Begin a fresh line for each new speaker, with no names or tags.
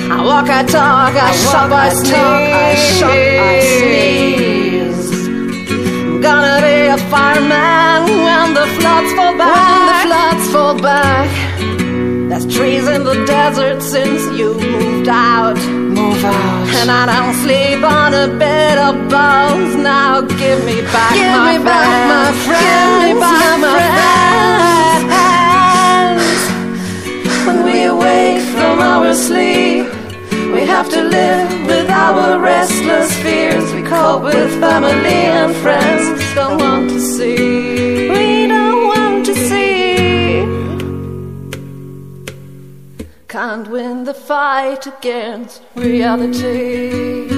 I walk, I talk, I shop, I sneeze. I'm gonna be a fireman when the floods fall back. There's trees in the desert since you moved out. And I don't sleep on a bed of bones. Now give me back my friends. Give me back my friends. When we awake from our sleep, we have to live with our restless fears. We cope with family and friends we don't want to see. We don't want to see. Can't win the fight against reality.